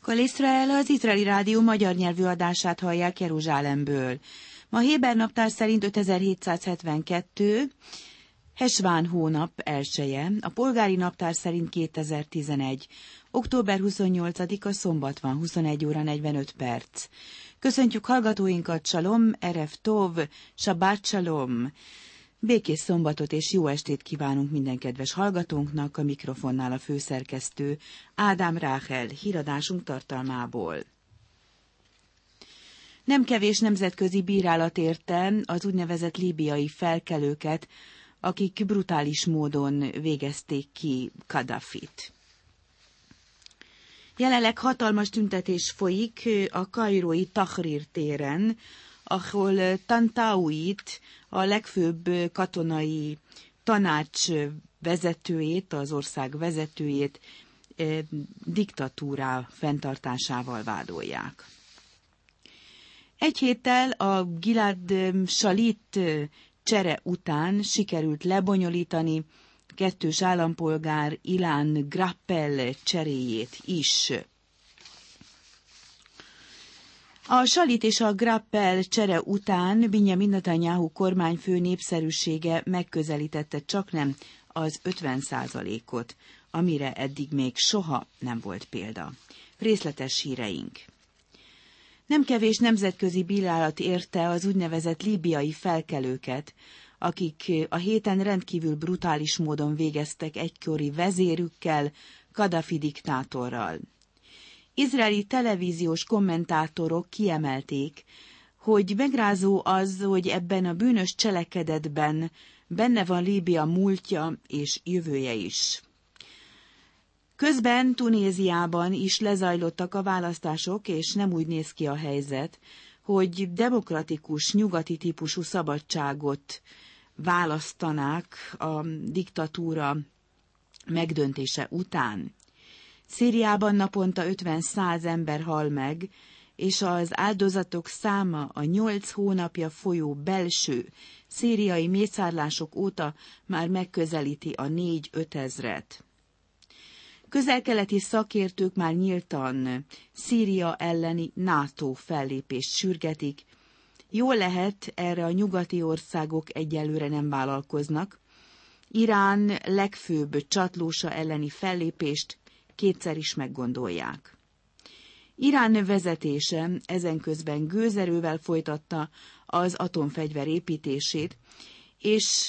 Kol Israel, az Izraeli Rádió magyar nyelvű adását hallják Jeruzsálemből. Ma Héber naptár szerint 5772, Hesván hónap elsője, a polgári naptár szerint 2011, október 28-a szombat van, 21 óra 45 perc. Köszöntjük hallgatóinkat, Salom, Erev Tov, Shabbat Shalom. Békés szombatot és jó estét kívánunk minden kedves hallgatónknak, a mikrofonnál a főszerkesztő Ádám Ráhel, híradásunk tartalmából. Nem kevés nemzetközi bírálat érte az úgynevezett líbiai felkelőket, akik brutális módon végezték ki Kadhafit. Jelenleg hatalmas tüntetés folyik a kairói Tahrir téren, ahol Tantauit, a legfőbb katonai tanács vezetőjét, az ország vezetőjét diktatúrá fenntartásával vádolják. Egy héttel a Gilad Shalit csere után sikerült lebonyolítani kettős állampolgár Ilan Grappel cseréjét is. A Shalit és a Grappel csere után Binyamin Netanyahu kormányfő népszerűsége megközelítette csaknem az 50%-ot, amire eddig még soha nem volt példa. Részletes híreink. Nem kevés nemzetközi bírálat érte az úgynevezett líbiai felkelőket, akik a héten rendkívül brutális módon végeztek egykori vezérükkel, Kadhafi diktátorral. Izraeli televíziós kommentátorok kiemelték, hogy megrázó az, hogy ebben a bűnös cselekedetben benne van Líbia múltja és jövője is. Közben Tunéziában is lezajlottak a választások, és nem úgy néz ki a helyzet, hogy demokratikus, nyugati típusú szabadságot választanák a diktatúra megdöntése után. Szíriában naponta 50-100 ember hal meg, és az áldozatok száma a 8 hónapja folyó belső szíriai mészárlások óta már megközelíti a 4-5 ezret. Közel-keleti szakértők már nyíltan Szíria elleni NATO fellépést sürgetik. Jól lehet, erre a nyugati országok egyelőre nem vállalkoznak. Irán legfőbb csatlósa elleni fellépést kétszer is meggondolják. Irán vezetése ezen közben gőzerővel folytatta az atomfegyver építését, és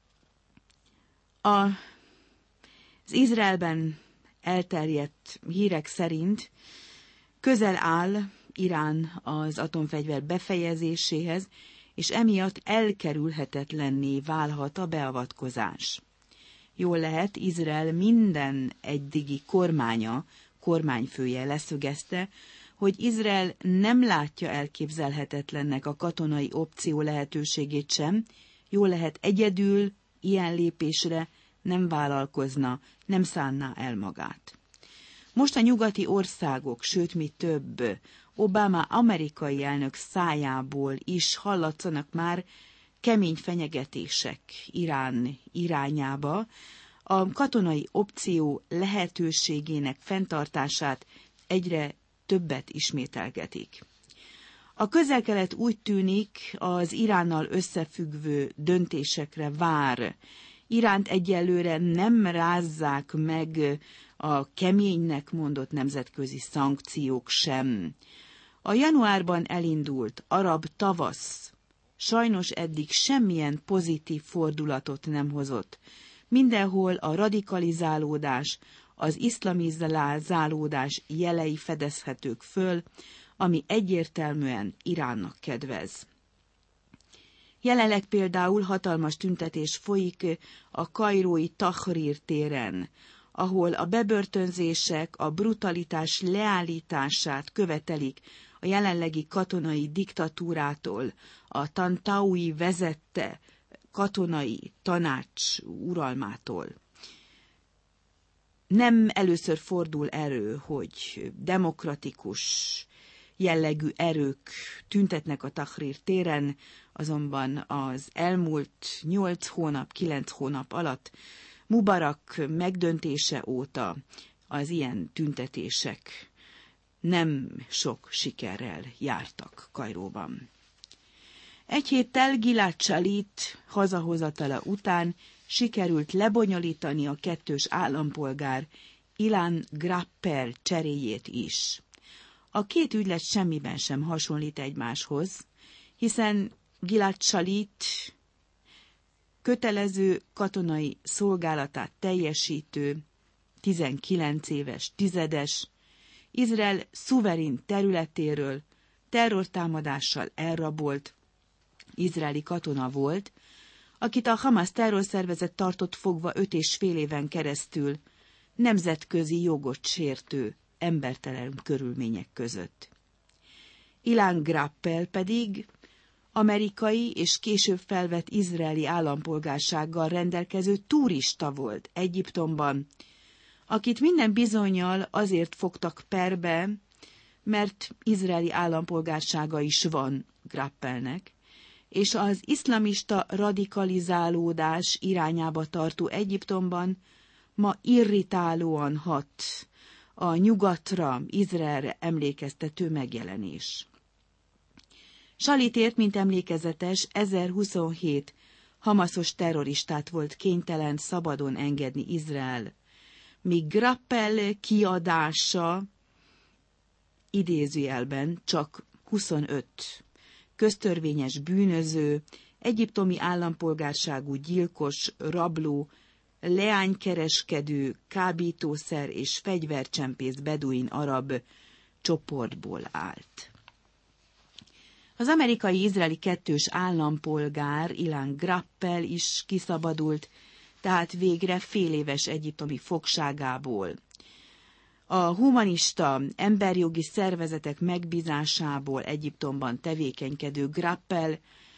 az Izraelben elterjedt hírek szerint közel áll Irán az atomfegyver befejezéséhez, és emiatt elkerülhetetlenné válhat a beavatkozás. Jól lehet, Izrael minden eddigi kormányfője leszögezte, hogy Izrael nem látja elképzelhetetlennek a katonai opció lehetőségét sem, jól lehet egyedül ilyen lépésre nem vállalkozna, nem szánná el magát. Most a nyugati országok, sőt mi több, Obama amerikai elnök szájából is hallatszanak már kemény fenyegetések Irán irányába, a katonai opció lehetőségének fenntartását egyre többet ismételgetik. A Közel-Kelet úgy tűnik, az Iránnal összefüggő döntésekre vár. Iránt egyelőre nem rázzák meg a keménynek mondott nemzetközi szankciók sem. A januárban elindult arab tavasz sajnos eddig semmilyen pozitív fordulatot nem hozott. Mindenhol a radikalizálódás, az iszlamizálódás jelei fedezhetők föl, ami egyértelműen Iránnak kedvez. Jelenleg például hatalmas tüntetés folyik a kairói Tahrir téren, ahol a bebörtönzések a brutalitás leállítását követelik a jelenlegi katonai diktatúrától, a Tantaui vezette katonai tanács uralmától. Nem először fordul elő, hogy demokratikus jellegű erők tüntetnek a Tahrir téren, azonban az elmúlt 9 hónap alatt Mubarak megdöntése óta az ilyen tüntetések nem sok sikerrel jártak Kairóban. Egy héttel Gilad Shalit hazahozatala után sikerült lebonyolítani a kettős állampolgár Ilan Grappel cseréjét is. A két ügylet semmiben sem hasonlít egymáshoz, hiszen Gilad Shalit kötelező katonai szolgálatát teljesítő, 19 éves tizedes, Izrael szuverén területéről terrortámadással elrabolt izraeli katona volt, akit a Hamas terrorszervezet tartott fogva 5,5 éven keresztül nemzetközi jogot sértő, embertelen körülmények között. Ilan Grappel pedig amerikai és később felvett izraeli állampolgársággal rendelkező turista volt Egyiptomban, akit minden bizonnyal azért fogtak perbe, mert izraeli állampolgársága is van Grappelnek, és az iszlamista radikalizálódás irányába tartó Egyiptomban ma irritálóan hat a nyugatra, Izraelre emlékeztető megjelenés. Shalitért, mint emlékezetes, 1027 hamaszos terroristát volt kénytelen szabadon engedni Izrael, míg Grappel kiadása idézőjelben csak 25 köztörvényes bűnöző, egyiptomi állampolgárságú gyilkos, rabló, leánykereskedő, kábítószer és fegyvercsempész beduin arab csoportból állt. Az amerikai-izraeli kettős állampolgár Ilan Grappel is kiszabadult, tehát végre féléves egyiptomi fogságából. A humanista, emberjogi szervezetek megbízásából Egyiptomban tevékenykedő Grappel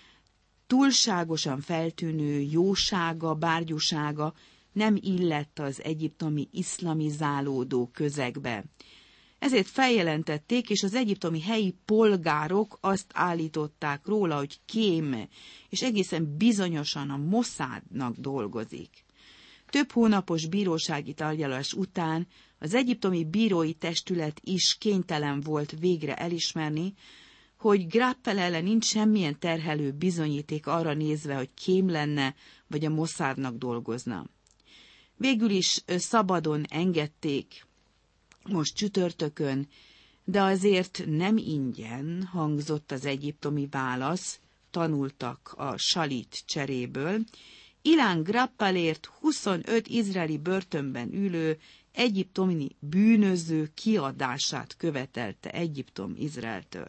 túlságosan feltűnő jósága, bárgyúsága nem illett az egyiptomi iszlamizálódó közegbe. Ezért feljelentették, és az egyiptomi helyi polgárok azt állították róla, hogy kém, és egészen bizonyosan a Mossadnak dolgozik. Több hónapos bírósági tárgyalás után az egyiptomi bírói testület is kénytelen volt végre elismerni, hogy Grappel ellen nincs semmilyen terhelő bizonyíték arra nézve, hogy kém lenne, vagy a Mossadnak dolgozna. Végül is szabadon engedték most csütörtökön, de azért nem ingyen, hangzott az egyiptomi válasz, tanultak a Shalit cseréből. Ilan Grappelért 25 izraeli börtönben ülő egyiptomi bűnöző kiadását követelte Egyiptom Izraeltől.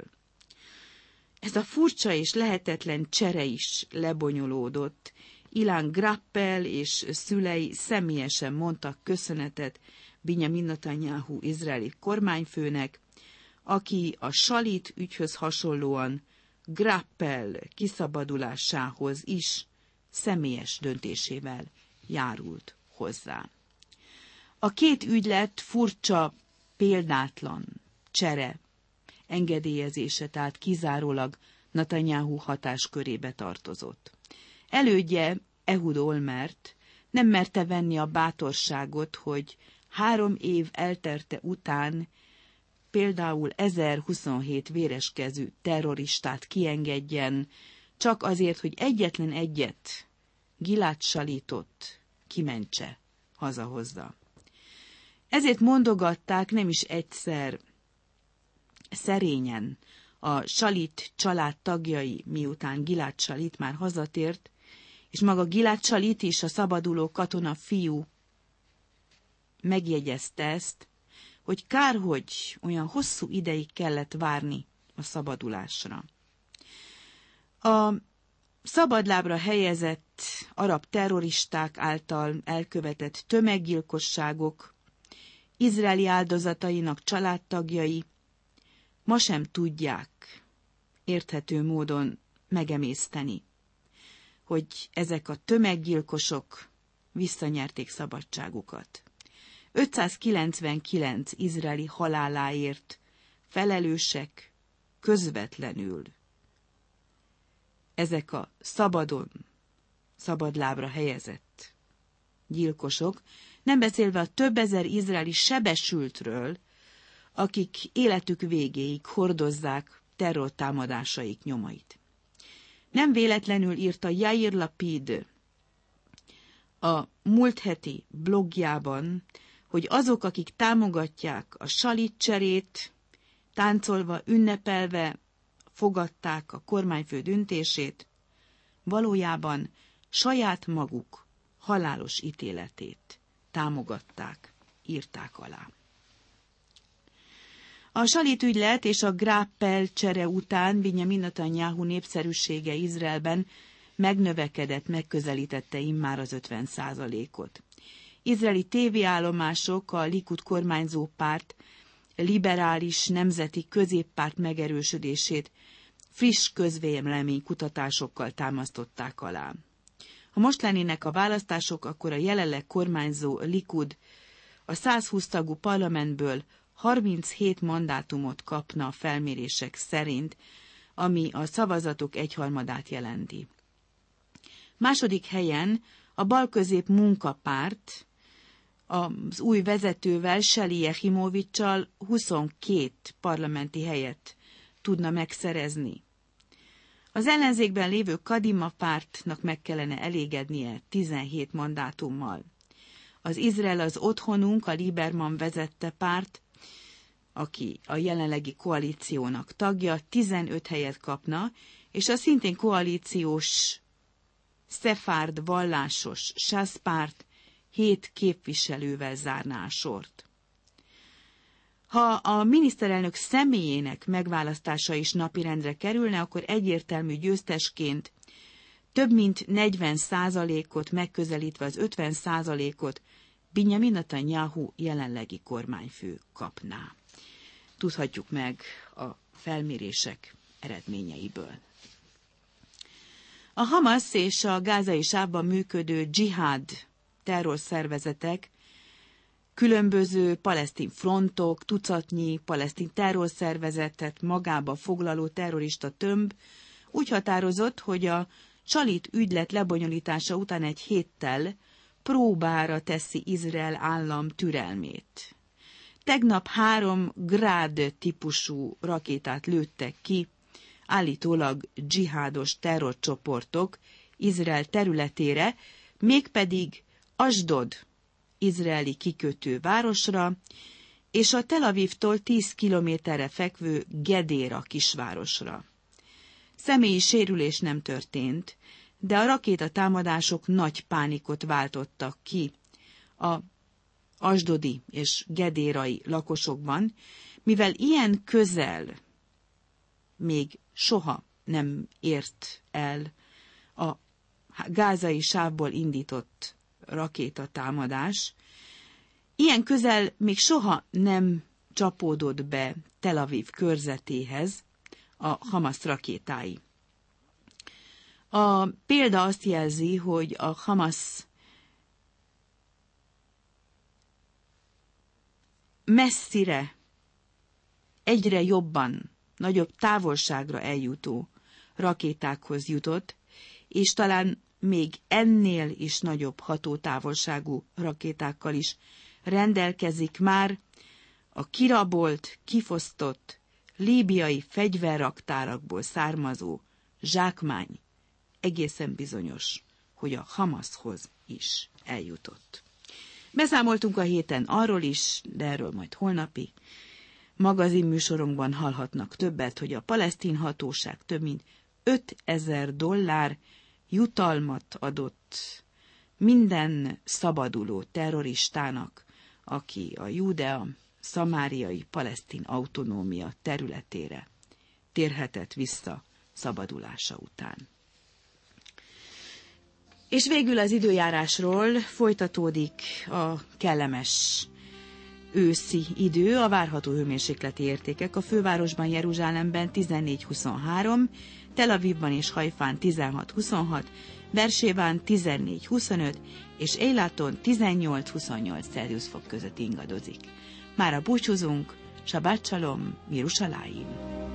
Ez a furcsa és lehetetlen csere is lebonyolódott. Ilan Grappel és szülei személyesen mondtak köszönetet Binyamin Netanyahu izraeli kormányfőnek, aki a Shalit ügyhöz hasonlóan Grappel kiszabadulásához is személyes döntésével járult hozzá. A két ügylet furcsa, példátlan csere engedélyezése, tehát kizárólag Netanyahu hatáskörébe tartozott. Elődje, Ehud Olmert nem merte venni a bátorságot, hogy 3 év elterte után például 1027 véreskezű terroristát kiengedjen, csak azért, hogy egyetlen egyet, Gilad Shalitot kimentse, hazahozza. Ezért mondogatták nem is egyszer szerényen a Shalit család tagjai, miután Gilad Shalit már hazatért, és maga Gilad Shalit is, a szabaduló katona fiú, megjegyezte ezt, hogy kárhogy olyan hosszú ideig kellett várni a szabadulásra. A szabadlábra helyezett arab terroristák által elkövetett tömeggyilkosságok izraeli áldozatainak családtagjai ma sem tudják érthető módon megemészteni, hogy ezek a tömeggyilkosok visszanyerték szabadságukat. 599 izraeli haláláért felelősek közvetlenül ezek a szabadlábra helyezett gyilkosok, nem beszélve a több ezer izraeli sebesültről, akik életük végéig hordozzák terrortámadásaik nyomait. Nem véletlenül írta Yair Lapid a múlt heti blogjában, hogy azok, akik támogatják a salitcserét, táncolva, ünnepelve fogadták a kormányfő döntését, valójában saját maguk halálos ítéletét támogatták, írták alá. A salit ügylet és a Grappel csere után Binyamin Netanyahu népszerűsége Izraelben megnövekedett, megközelítette immár az 50%-ot. Izraeli tévéállomások a Likud kormányzó párt, liberális nemzeti középpárt megerősödését friss közvélemény kutatásokkal támasztották alá. Ha most lennének a választások, akkor a jelenleg kormányzó Likud a 120 tagú parlamentből 37 mandátumot kapna a felmérések szerint, ami a szavazatok egyharmadát jelenti. Második helyen a balközép munkapárt az új vezetővel, Sheli Jehimovicsal 22 parlamenti helyet tudna megszerezni. Az ellenzékben lévő Kadima pártnak meg kellene elégednie 17 mandátummal. Az Izrael az otthonunk, a Lieberman vezette párt, aki a jelenlegi koalíciónak tagja, 15 helyet kapna, és a szintén koalíciós szefárd vallásos Sász párt 7 képviselővel zárná a sort. Ha a miniszterelnök személyének megválasztása is napirendre kerülne, akkor egyértelmű győztesként több mint 40%-ot megközelítve az 50%-ot Binyamin Netanyahu jelenlegi kormányfő kapná. Tudhatjuk meg a felmérések eredményeiből. A Hamas és a gázai sávban működő dzsihád terrorszervezetek, különböző palesztin frontok, tucatnyi palesztin terrorszervezetet magába foglaló terrorista tömb úgy határozott, hogy a salit ügylet lebonyolítása után egy héttel próbára teszi Izrael állam türelmét. Tegnap 3 Grád típusú rakétát lőttek ki, állítólag dzsihádos terrorcsoportok Izrael területére, mégpedig Asdod izraeli kikötő városra, és a Tel Avivtól 10 kilométerre fekvő Gedéra kisvárosra. Személyi sérülés nem történt, de a rakétatámadások nagy pánikot váltottak ki a asdodi és gedérai lakosokban, mivel ilyen közel még soha nem ért el a gázai sávból indított rakétatámadás, ilyen közel még soha nem csapódott be Tel Aviv körzetéhez a Hamas rakétái. A példa azt jelzi, hogy a Hamas messzire, egyre jobban, nagyobb távolságra eljutó rakétákhoz jutott, és talán még ennél is nagyobb hatótávolságú rakétákkal is rendelkezik már a kirabolt, kifosztott líbiai fegyverraktárakból származó zsákmány. Egészen bizonyos, hogy a Hamashoz is eljutott. Beszámoltunk a héten arról is, de erről majd holnapi magazinműsorunkban hallhatnak többet, hogy a palesztin hatóság több mint $5000 jutalmat adott minden szabaduló terroristának, aki a Júdea szamáriai palesztin autonómia területére térhetett vissza szabadulása után. És végül az időjárásról folytatódik a kellemes őszi idő, a várható hőmérsékleti értékek a fővárosban, Jeruzsálemben 14-23, Tel Avivban és Hajfán 16-26, Bersébán 14-25, és Eilaton 18-28 Celsius fok között ingadozik. Mára búcsúzunk, Shabbat Shalom, Yerushalayim!